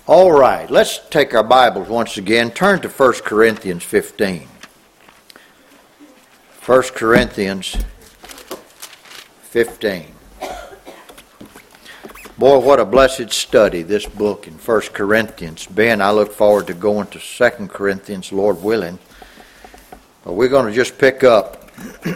All right, let's take our Bibles once again. Turn to 1 Corinthians 15. 1 Corinthians 15. Boy, what a blessed study, this book in 1 Corinthians. Ben, I look forward to going to 2 Corinthians, Lord willing. But we're going to just pick up.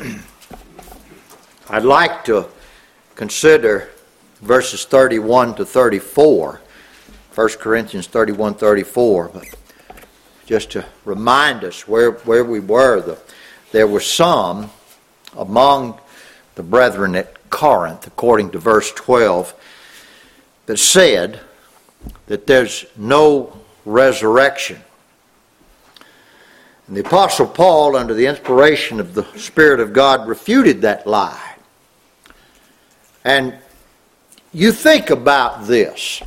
I'd like to consider verses 31 to 34. 1 Corinthians 31, 34. But just to remind us where we were, there were some among the brethren at Corinth, according to verse 12, that said that there's no resurrection. And the Apostle Paul, under the inspiration of the Spirit of God, refuted that lie. And you think about this.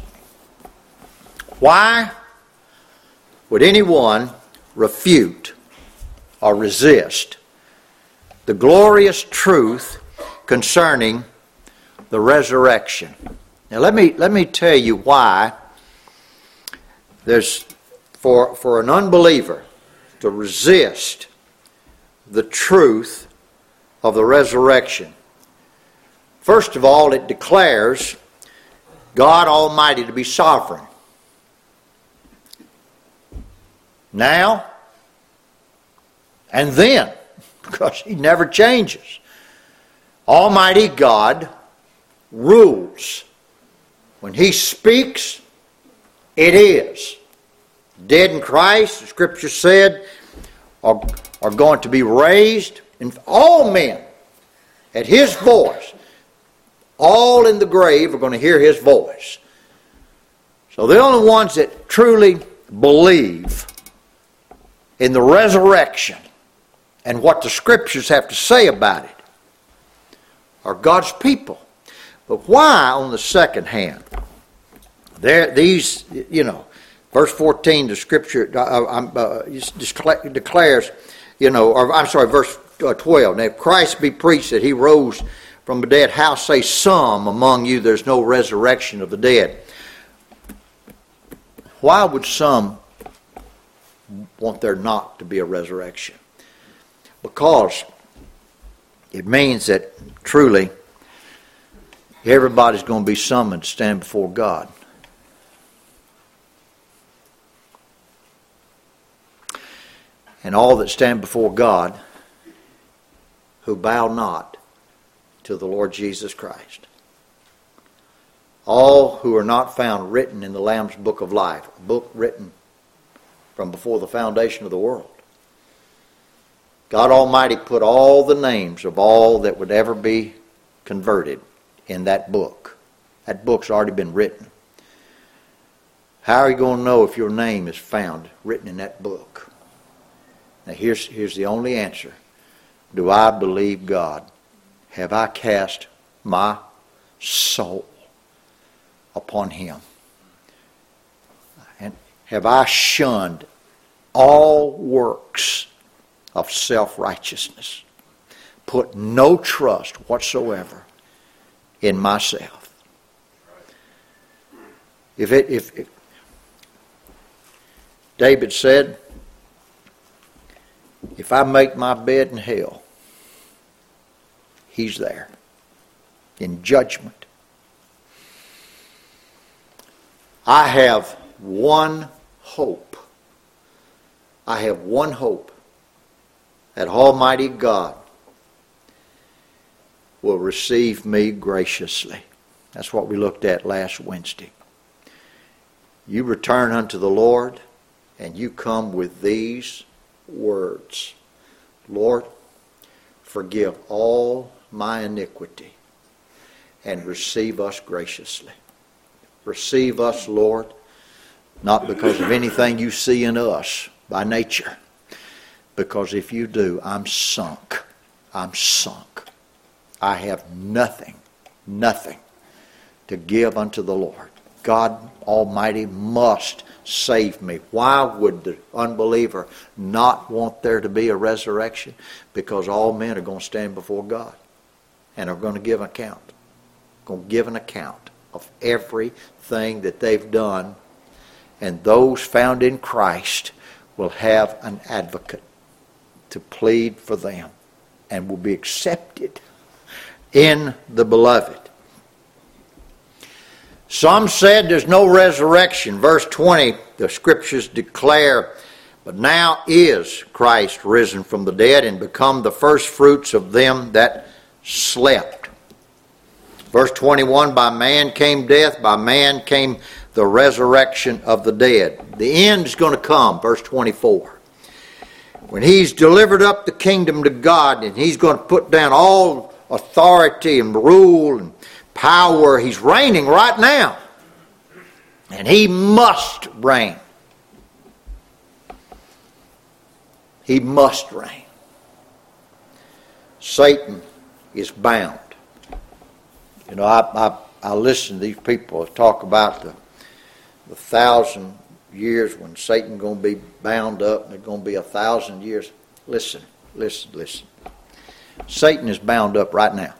Why would anyone refute or resist the glorious truth concerning the resurrection? Now let me tell you why there's for an unbeliever to resist the truth of the resurrection. First of all, it declares God Almighty to be sovereign. Now and then, because He never changes. Almighty God rules. When He speaks, it is. Dead in Christ, the Scripture said, are going to be raised, and all men at His voice, all in the grave are going to hear His voice. So the only ones that truly believe in the resurrection and what the Scriptures have to say about it are God's people. But why, on the second hand, verse 14, the Scripture declares, verse 12, now if Christ be preached that He rose from the dead, how say some among you there's no resurrection of the dead? Why would some want there not to be a resurrection? Because it means that truly everybody's going to be summoned to stand before God. And all that stand before God who bow not to the Lord Jesus Christ. All who are not found written in the Lamb's book of life, a book written from before the foundation of the world. God Almighty put all the names of all that would ever be converted in that book. That book's already been written. How are you going to know if your name is found written in that book? Now here's the only answer. Do I believe God? Have I cast my soul upon Him? And have I shunned all works of self-righteousness? Put no trust whatsoever in myself. If David said, if I make my bed in hell, He's there in judgment. I have one hope. I have one hope that Almighty God will receive me graciously. That's what we looked at last Wednesday. You return unto the Lord and you come with these words. Lord, forgive all my iniquity and receive us graciously. Receive us, Lord, not because of anything you see in us by nature, because if you do, I'm sunk. I'm sunk. I have nothing to give unto the Lord. God Almighty must save me. Why would the unbeliever not want there to be a resurrection? Because all men are going to stand before God and are going to give an account. Going to give an account of everything that they've done and those found in Christ will have an advocate to plead for them and will be accepted in the beloved. Some said there's no resurrection. Verse 20, the scriptures declare, but now is Christ risen from the dead and become the first fruits of them that slept. Verse 21, by man came death, by man came the resurrection of the dead. The end's going to come, verse 24. When he's delivered up the kingdom to God and he's going to put down all authority and rule and power, he's reigning right now. And he must reign. He must reign. Satan is bound. You know, I listen to these people talk about the 1,000 years when Satan's going to be bound up and it's going to be 1,000 years. Listen. Satan is bound up right now.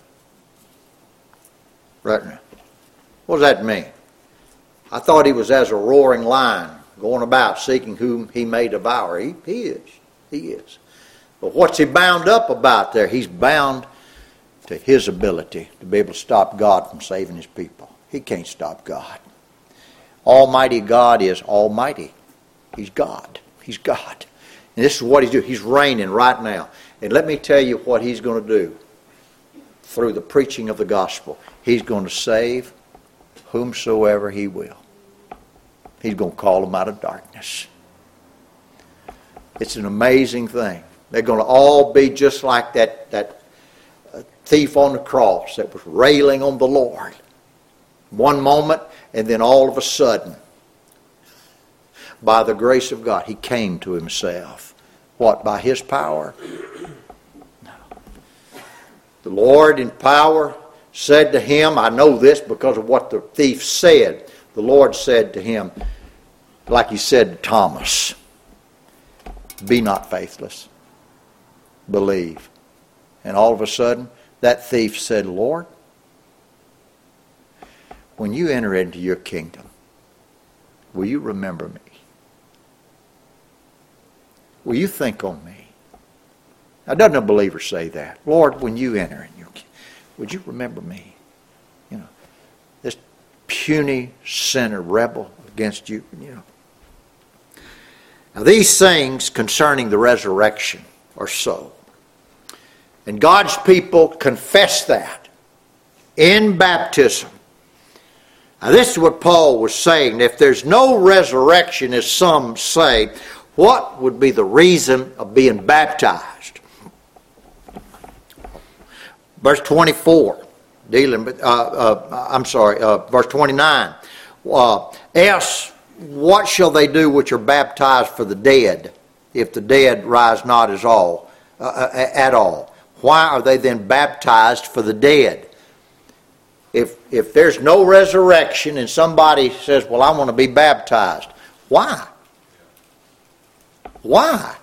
Right now. What does that mean? I thought he was as a roaring lion going about seeking whom he may devour. He is. But what's he bound up about there? He's bound to his ability to be able to stop God from saving his people. He can't stop God. Almighty God is almighty. He's God. He's God. And this is what he's doing. He's reigning right now. And let me tell you what he's going to do through the preaching of the gospel. He's going to save whomsoever he will. He's going to call them out of darkness. It's an amazing thing. They're going to all be just like that thief on the cross that was railing on the Lord. One moment, and then all of a sudden, by the grace of God, he came to himself. What, by his power? No. The Lord in power said to him, I know this because of what the thief said. The Lord said to him, like he said to Thomas, be not faithless, believe. And all of a sudden, that thief said, Lord, when you enter into your kingdom, will you remember me? Will you think on me? Now, doesn't a believer say that? Lord, when you enter in your kingdom, would you remember me? You know, this puny sinner, rebel against you, you know. Now, these things concerning the resurrection are so. And God's people confess that in baptism. Now, this is what Paul was saying. If there's no resurrection, as some say, what would be the reason of being baptized? Verse 24, verse 29. Else, what shall they do which are baptized for the dead, if the dead rise not at all? Why are they then baptized for the dead? If there's no resurrection and somebody says, well, I want to be baptized, why? Why?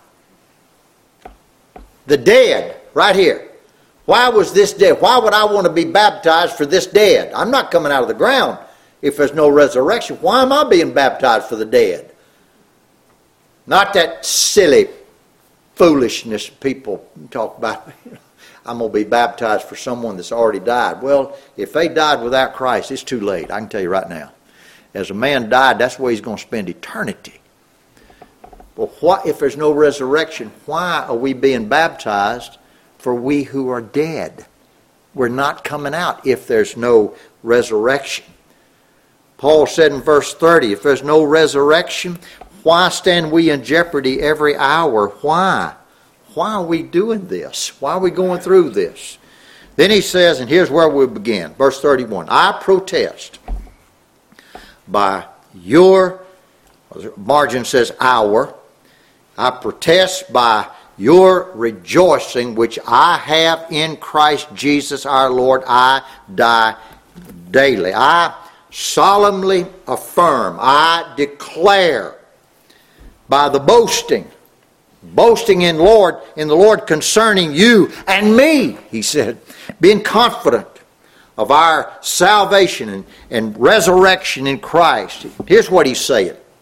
The dead, right here. Why was this dead? Why would I want to be baptized for this dead? I'm not coming out of the ground if there's no resurrection. Why am I being baptized for the dead? Not that silly foolishness people talk about. I'm going to be baptized for someone that's already died. Well, if they died without Christ, it's too late. I can tell you right now. As a man died, that's where he's going to spend eternity. Well, what if there's no resurrection? Why are we being baptized for we who are dead? We're not coming out if there's no resurrection. Paul said in verse 30, if there's no resurrection, why stand we in jeopardy every hour? Why? Why are we doing this? Why are we going through this? Then he says, and here's where we begin. Verse 31, I protest by your, margin says our, I protest by your rejoicing which I have in Christ Jesus our Lord, I die daily. I solemnly affirm, I declare by the boasting in the Lord concerning you and me, he said, being confident of our salvation and resurrection in Christ. Here's what he's saying.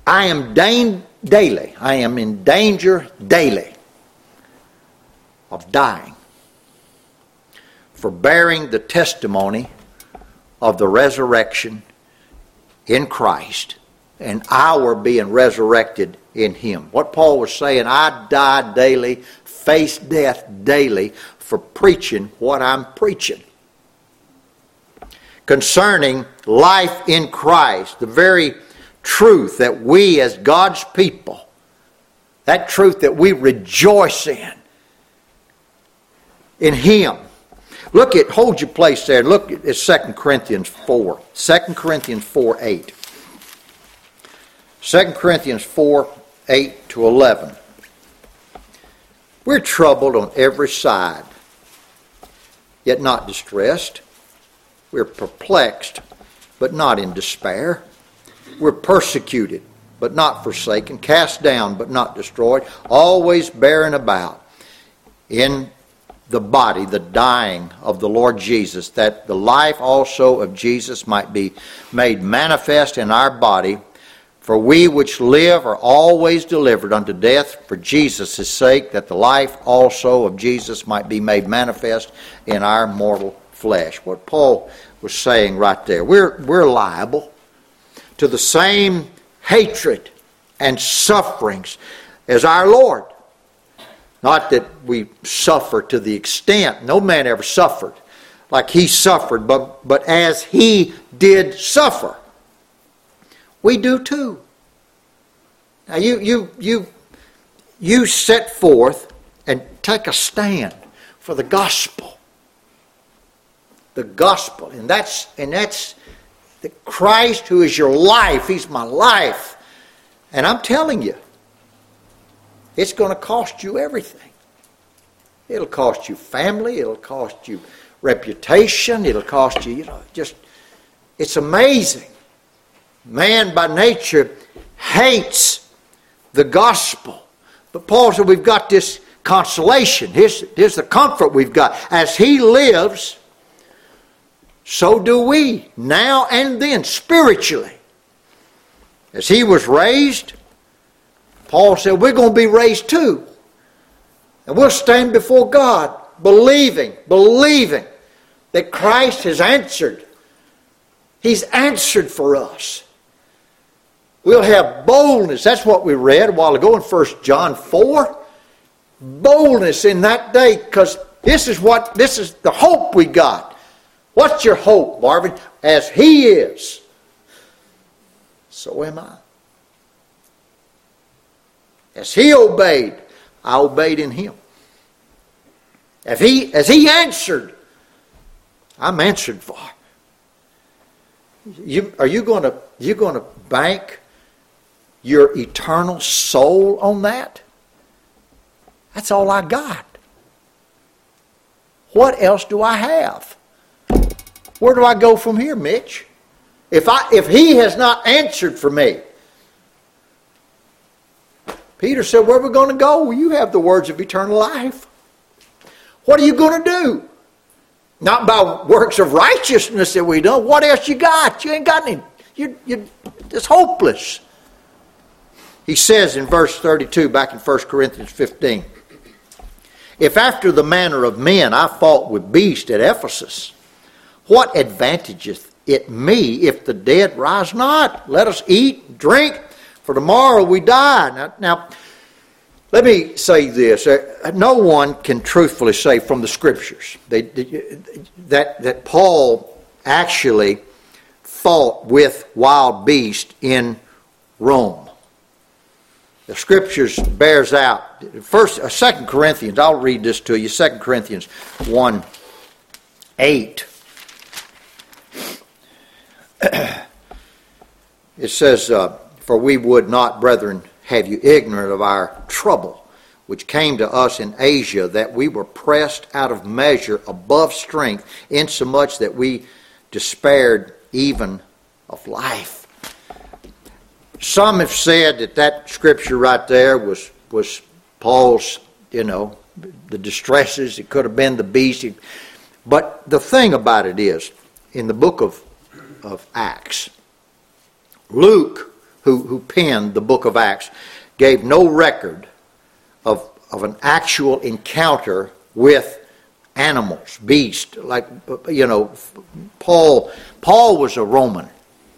I am in danger daily of dying for bearing the testimony of the resurrection in Christ and our being resurrected in Him. What Paul was saying, I die daily, face death daily for preaching what I'm preaching. Concerning life in Christ, the very truth that we as God's people, that truth that we rejoice in Him. Hold your place there and look at 2 Corinthians 4. 2 Corinthians 4:8. 2 Corinthians 4:8-11. We're troubled on every side, yet not distressed. We're perplexed, but not in despair. We're persecuted, but not forsaken. Cast down, but not destroyed. Always bearing about in the body the dying of the Lord Jesus, that the life also of Jesus might be made manifest in our body. For we which live are always delivered unto death for Jesus' sake, that the life also of Jesus might be made manifest in our mortal flesh. What Paul was saying right there. We're liable to the same hatred and sufferings as our Lord. Not that we suffer to the extent, no man ever suffered like He suffered, but as He did suffer, we do too. Now you set forth and take a stand for the gospel. The gospel. And that's the Christ who is your life. He's my life. And I'm telling you, it's going to cost you everything. It'll cost you family. It'll cost you reputation. It'll cost you, it's amazing. Man by nature hates the gospel. But Paul said we've got this consolation. Here's the comfort we've got. As He lives, so do we, now and then, spiritually. As He was raised, Paul said we're going to be raised too. And we'll stand before God believing that Christ has answered. He's answered for us. We'll have boldness. That's what we read a while ago in 1 John 4. Boldness in that day, because this is the hope we got. What's your hope, Marvin? As He is, so am I. As He obeyed, I obeyed in Him. As He answered, I'm answered for. Are you going to bank your eternal soul on that? That's all I got. What else do I have? Where do I go from here, Mitch? If He has not answered for me. Peter said, where are we going to go? Well, you have the words of eternal life. What are you going to do? Not by works of righteousness that we do. What else you got? You ain't got any. It's hopeless. He says in verse 32, back in 1 Corinthians 15, if after the manner of men I fought with beasts at Ephesus, what advantageth it me if the dead rise not? Let us eat, drink, for tomorrow we die. Now, let me say this. No one can truthfully say from the Scriptures that Paul actually fought with wild beasts in Rome. The Scriptures bears out. 2 Corinthians, I'll read this to you. 2 Corinthians 1:8. It says, for we would not, brethren, have you ignorant of our trouble, which came to us in Asia, that we were pressed out of measure above strength, insomuch that we despaired even of life. Some have said that scripture right there was Paul's, the distresses. It could have been the beast. But the thing about it is, in the book of Acts, Luke, who penned the book of Acts, gave no record of an actual encounter with animals, beasts. Like, Paul was a Roman.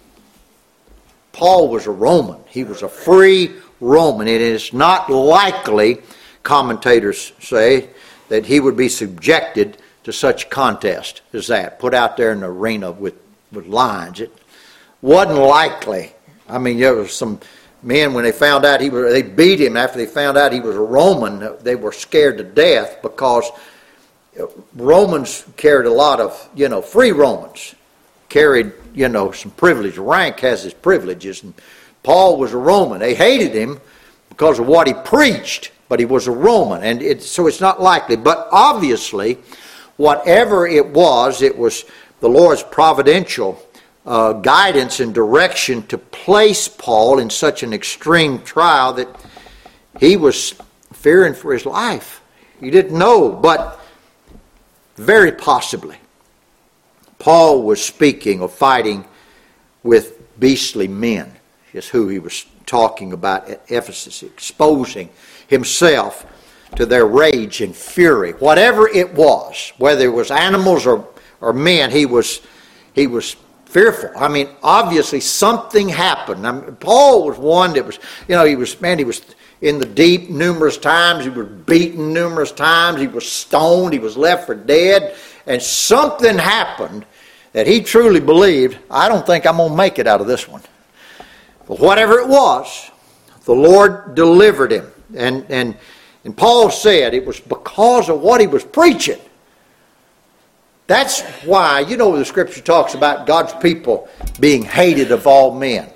Paul was a Roman. He was a free Roman. It is not likely, commentators say, that he would be subjected to such contest as that, put out there in the arena with lions. It wasn't likely. I mean, there was some men, when they found out they beat him after they found out he was a Roman, they were scared to death, because Romans carried a lot of, free Romans carried, some privilege. Rank has its privileges, and Paul was a Roman. They hated him because of what he preached, but he was a Roman, and so it's not likely. But obviously, whatever it was the Lord's providential guidance and direction to place Paul in such an extreme trial that he was fearing for his life. He didn't know, but very possibly Paul was speaking or fighting with beastly men, is who he was talking about at Ephesus, exposing himself to their rage and fury. Whatever it was, whether it was animals or men, he was fearful. I mean, obviously something happened. I mean, Paul was one that was, he was in the deep numerous times. He was beaten numerous times. He was stoned. He was left for dead. And something happened that he truly believed, I don't think I'm going to make it out of this one. But whatever it was, the Lord delivered him. And Paul said it was because of what he was preaching. That's why, the Scripture talks about God's people being hated of all men.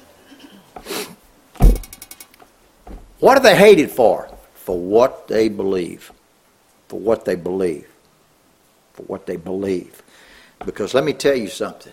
What are they hated for? For what they believe. For what they believe. For what they believe. Because let me tell you something.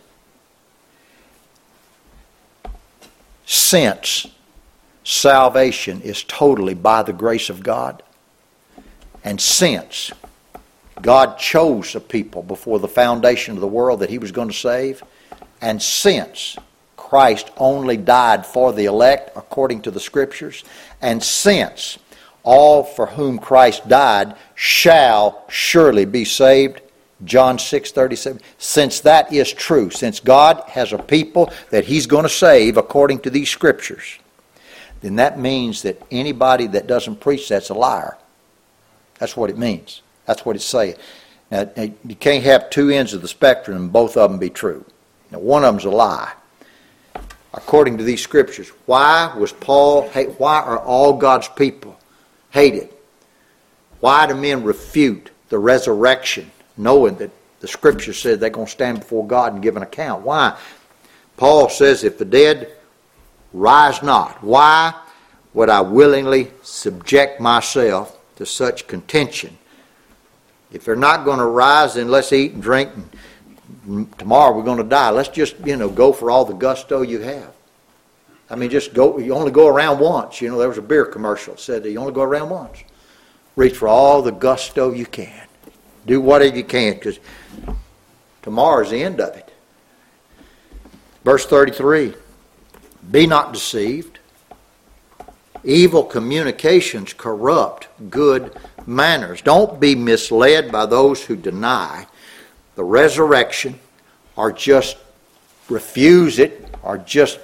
Since salvation is totally by the grace of God, and since God chose a people before the foundation of the world that He was going to save, and since Christ only died for the elect according to the Scriptures, and since all for whom Christ died shall surely be saved, John 6:37. Since that is true, since God has a people that He's going to save according to these Scriptures, then that means that anybody that doesn't preach that's a liar. That's what it means. That's what it's saying. Now, you can't have two ends of the spectrum and both of them be true. Now, one of them's a lie. According to these Scriptures, why are all God's people hated? Why do men refute the resurrection, knowing that the Scripture says they're going to stand before God and give an account? Why? Paul says, if the dead rise not, why would I willingly subject myself to such contention? If they're not going to rise, then let's eat and drink, and tomorrow we're going to die. Let's just, go for all the gusto you have. I mean, just go. You only go around once. There was a beer commercial that said that you only go around once. Reach for all the gusto you can. Do whatever you can, because tomorrow's the end of it. Verse 33, be not deceived. Evil communications corrupt good manners. Don't be misled by those who deny the resurrection, or just refuse it, or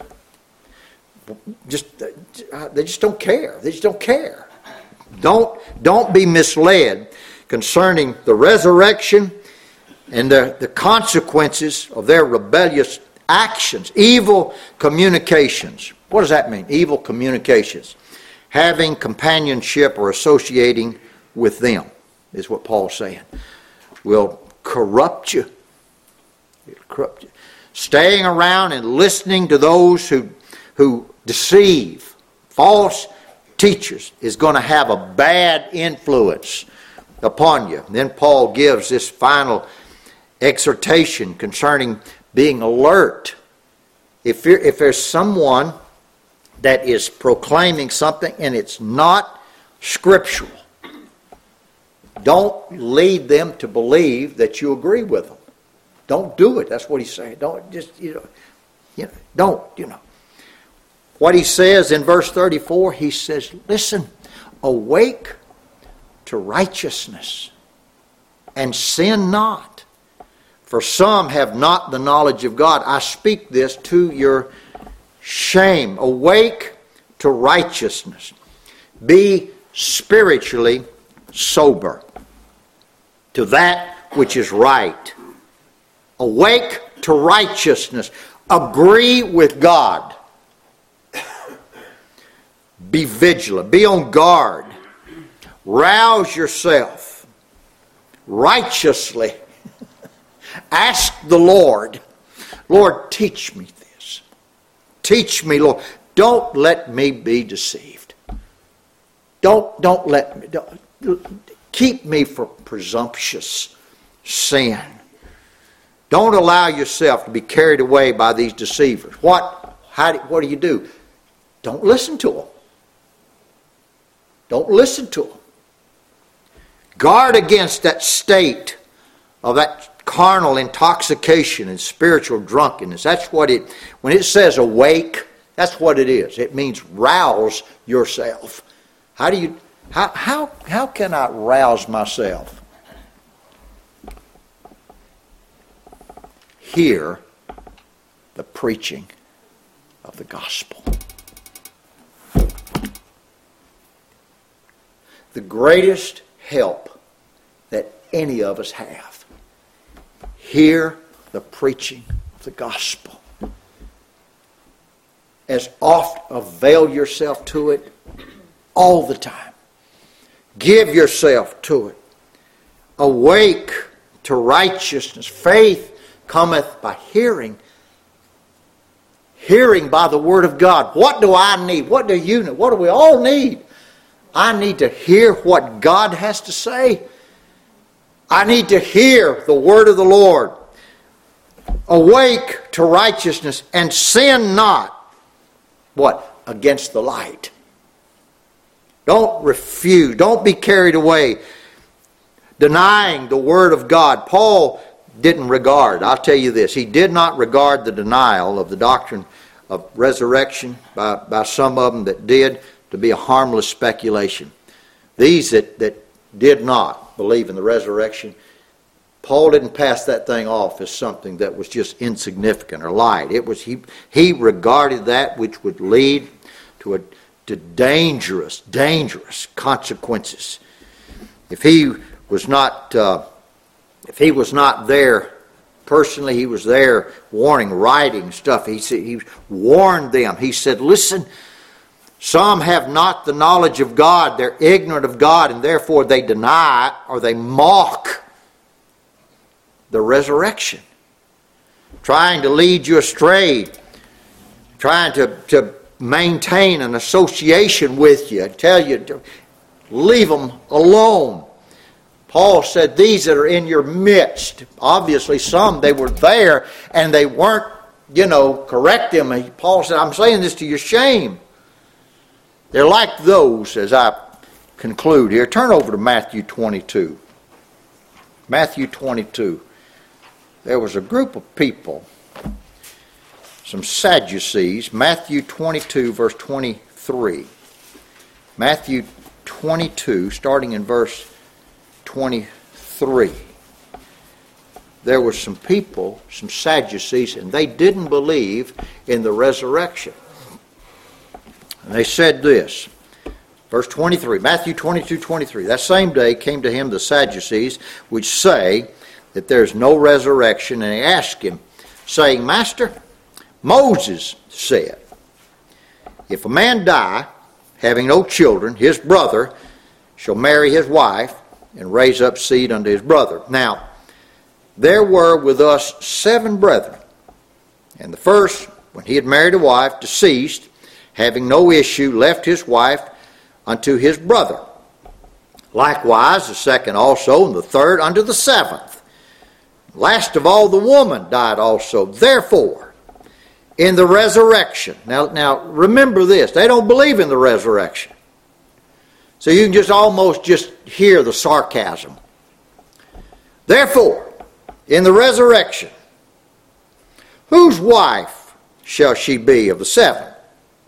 they just don't care. They just don't care. Don't be misled concerning the resurrection and the consequences of their rebellious actions. Evil communications. What does that mean? Evil communications. Having companionship or associating with them is what Paul's saying. Will corrupt you. It'll corrupt you. Staying around and listening to those who deceive, false teachers, is going to have a bad influence upon you. And then Paul gives this final exhortation concerning being alert. If there's someone that is proclaiming something and it's not scriptural, don't lead them to believe that you agree with them. Don't do it. That's what he's saying. Don't just, don't. what he says in verse 34, he says, listen, awake to righteousness and sin not. For some have not the knowledge of God. I speak this to your shame. Awake to righteousness. Be spiritually sober to that which is right. Awake to righteousness. Agree with God. Be vigilant. Be on guard. Rouse yourself righteously. Ask the Lord, Lord, teach me this. Teach me, Lord. Don't let me be deceived. Don't let me. Keep me from presumptuous sin. Don't allow yourself to be carried away by these deceivers. What do you do? Don't listen to them. Don't listen to them. Guard against that state of that carnal intoxication and spiritual drunkenness. That's what when it says awake, that's what it is. It means rouse yourself. How can I rouse myself? Hear the preaching of the gospel. The greatest help that any of us have. Hear the preaching of the gospel. As oft avail yourself to it all the time. Give yourself to it. Awake to righteousness. Faith cometh by hearing. Hearing by the word of God. What do I need? What do you need? What do we all need? I need to hear what God has to say. I need to hear the word of the Lord. Awake to righteousness and sin not. What? Against the light. Don't refuse. Don't be carried away. Denying the word of God. Paul didn't regard, I'll tell you this, he did not regard the denial of the doctrine of resurrection by some of them that did to be a harmless speculation. These that did not believe in the resurrection, Paul didn't pass that thing off as something that was just insignificant or light. It was he regarded that which would lead to dangerous consequences. If he was not there personally, he was there warning, writing stuff. He warned them. He said, listen, some have not the knowledge of God. They're ignorant of God, and therefore they deny or they mock the resurrection. Trying to lead you astray. Trying to maintain an association with you. Tell you to leave them alone. Paul said, these that are in your midst, obviously some, they were there and they weren't, correct them. Paul said, I'm saying this to your shame. They're like those, as I conclude here. Turn over to Matthew 22. Matthew 22. There was a group of people, some Sadducees. Matthew 22, verse 23. Matthew 22, starting in verse 23. There were some people, some Sadducees, and they didn't believe in the resurrection. And they said this, verse 23, Matthew 22, 23. That same day came to him the Sadducees, which say that there is no resurrection, and they asked him, saying, Master, Moses said, if a man die, having no children, his brother shall marry his wife, and raise up seed unto his brother. Now, there were with us 7 brethren. And the first, when he had married a wife, deceased, having no issue, left his wife unto his brother. Likewise, the second also, and the third unto the 7th. Last of all, the woman died also. Therefore, in the resurrection. Now remember this, they don't believe in the resurrection. So you can almost hear the sarcasm. Therefore, in the resurrection, whose wife shall she be of the 7?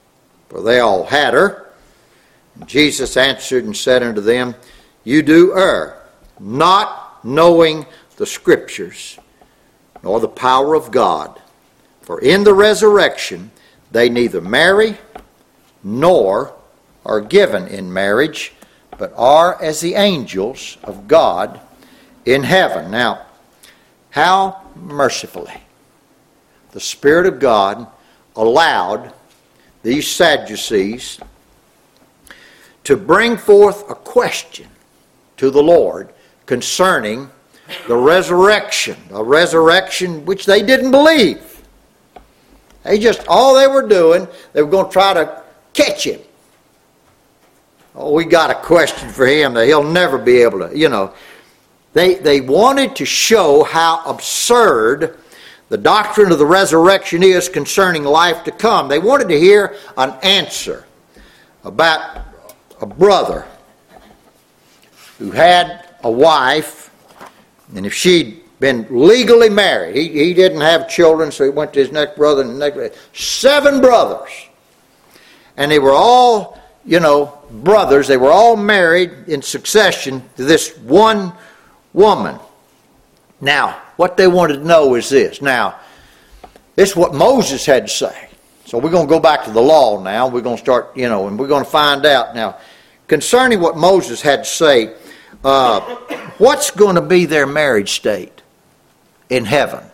For they all had her. And Jesus answered and said unto them, You do err, not knowing the Scriptures, nor the power of God. For in the resurrection they neither marry, nor are given in marriage, but are as the angels of God in heaven. Now, how mercifully the Spirit of God allowed these Sadducees to bring forth a question to the Lord concerning the resurrection, a resurrection which they didn't believe. All they were doing, they were going to try to catch him. Oh, we got a question for him that he'll never be able to, They wanted to show how absurd the doctrine of the resurrection is concerning life to come. They wanted to hear an answer about a brother who had a wife, and if she'd been legally married, he didn't have children, so he went to his next brother and the next, 7 brothers. And they were all, brothers. They were all married in succession to this one woman. Now, what they wanted to know is this. Now, this is what Moses had to say. So we're going to go back to the law now. We're going to start, and we're going to find out. Now, concerning what Moses had to say, what's going to be their marriage state in heaven?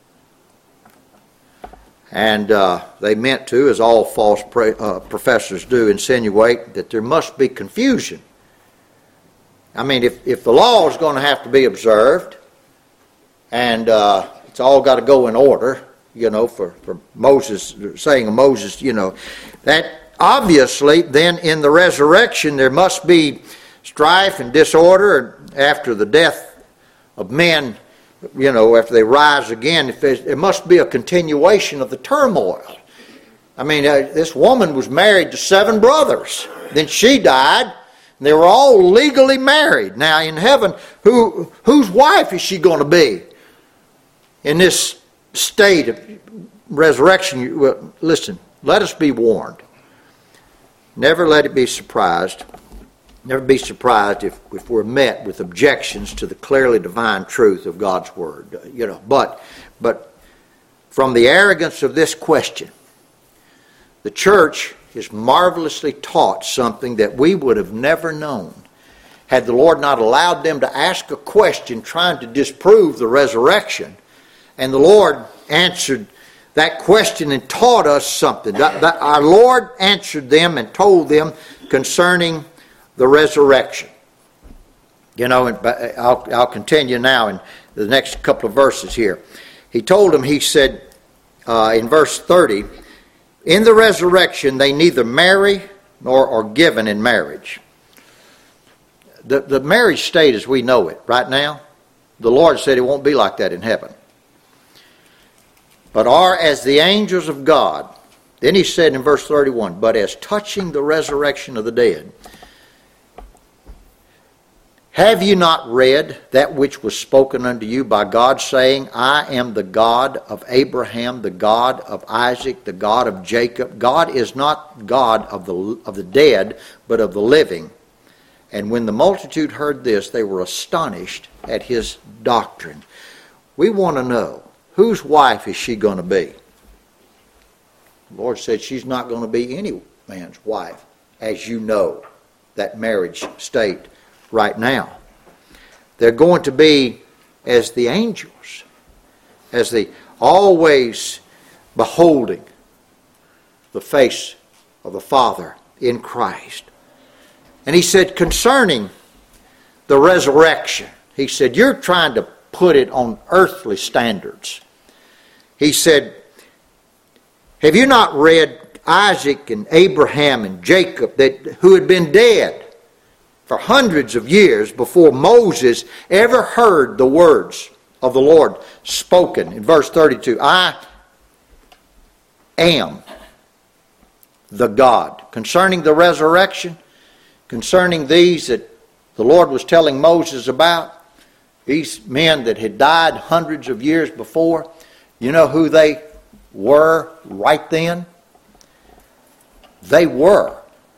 And they meant to, as all false professors do, insinuate that there must be confusion. I mean, if the law is going to have to be observed, and it's all got to go in order, for Moses, saying of Moses, that obviously then in the resurrection there must be strife and disorder after the death of men, after they rise again. It must be a continuation of the turmoil. I mean, this woman was married to 7 brothers. Then she died, and they were all legally married. Now in heaven, whose wife is she going to be in this state of resurrection? Well, listen, let us be warned. Never let it be surprised. Never be surprised if we're met with objections to the clearly divine truth of God's Word. But from the arrogance of this question, the church is marvelously taught something that we would have never known had the Lord not allowed them to ask a question trying to disprove the resurrection. And the Lord answered that question and taught us something. Our Lord answered them and told them concerning the resurrection. I'll continue now in the next couple of verses here. He told them, he said in verse 30, in the resurrection they neither marry nor are given in marriage. The marriage state as we know it right now, the Lord said it won't be like that in heaven. But are as the angels of God. Then he said in verse 31, but as touching the resurrection of the dead, have you not read that which was spoken unto you by God, saying, I am the God of Abraham, the God of Isaac, the God of Jacob. God is not God of the dead, but of the living. And when the multitude heard this, they were astonished at his doctrine. We want to know, whose wife is she going to be? The Lord said she's not going to be any man's wife, as you know, that marriage state right now. They're going to be as the angels, as the always beholding the face of the Father in Christ. And he said concerning the resurrection, he said, you're trying to put it on earthly standards. He said, have you not read Isaac and Abraham and Jacob who had been dead for hundreds of years before Moses ever heard the words of the Lord spoken? In verse 32, I am the God. Concerning the resurrection, concerning these that the Lord was telling Moses about, these men that had died hundreds of years before, you know who they were right then? They were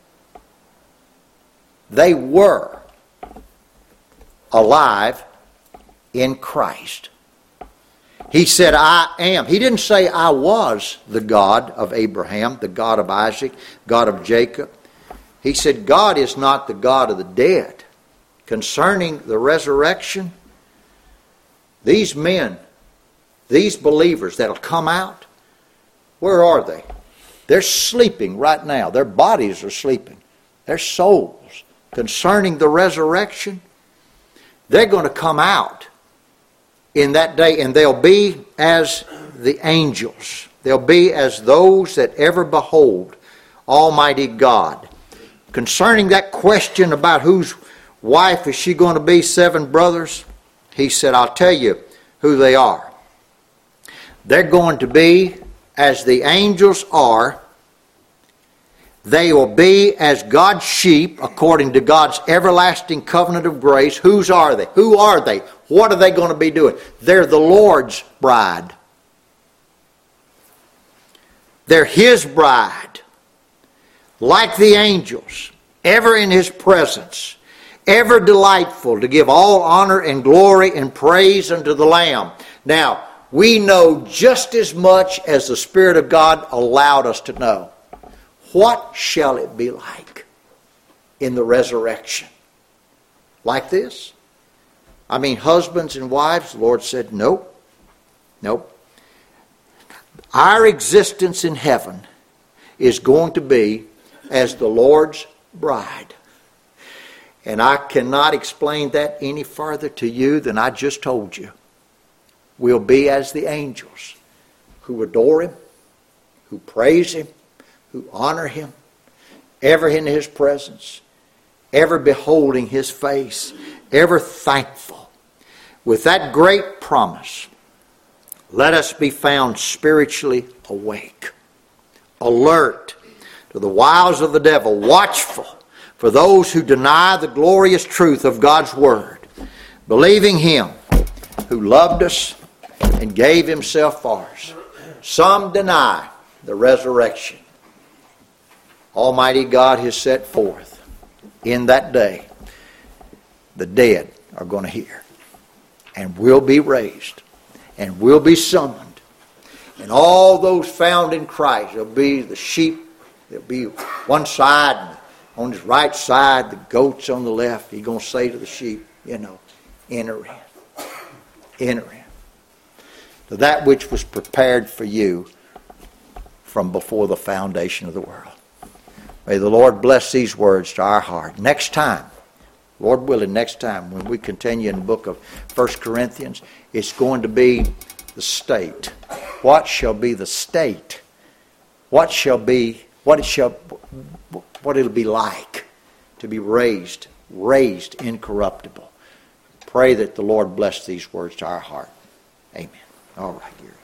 alive in Christ. He said, I am. He didn't say I was the God of Abraham, the God of Isaac, God of Jacob. He said God is not the God of the dead. Concerning the resurrection, these men, these believers that'll come out, where are they? They're sleeping right now. Their bodies are sleeping. Their souls, concerning the resurrection, they're going to come out in that day, and they'll be as the angels. They'll be as those that ever behold Almighty God. Concerning that question about whose wife is she going to be, 7 brothers, he said, I'll tell you who they are. They're going to be as the angels are. They will be as God's sheep according to God's everlasting covenant of grace. Whose are they? Who are they? What are they going to be doing? They're the Lord's bride. They're His bride. Like the angels, ever in His presence, ever delightful to give all honor and glory and praise unto the Lamb. Now, we know just as much as the Spirit of God allowed us to know. What shall it be like in the resurrection? Like this? I mean, husbands and wives, the Lord said, nope. Nope. Our existence in heaven is going to be as the Lord's bride. And I cannot explain that any further to you than I just told you. We'll be as the angels who adore Him, who praise Him, who honor Him, ever in His presence, ever beholding His face, ever thankful. With that great promise, let us be found spiritually awake, alert to the wiles of the devil, watchful for those who deny the glorious truth of God's Word, believing Him who loved us and gave Himself for us. Some deny the resurrection. Almighty God has set forth in that day, the dead are going to hear and will be raised and will be summoned. And all those found in Christ, there'll be the sheep, there'll be one side, and on His right side, the goats on the left. He's going to say to the sheep, enter in. Enter in. To that which was prepared for you from before the foundation of the world. May the Lord bless these words to our heart. Next time, Lord willing, next time when we continue in the book of 1 Corinthians, it's going to be the state. What shall be the state? What it'll be like to be raised incorruptible. Pray that the Lord bless these words to our heart. Amen. All right, Gary.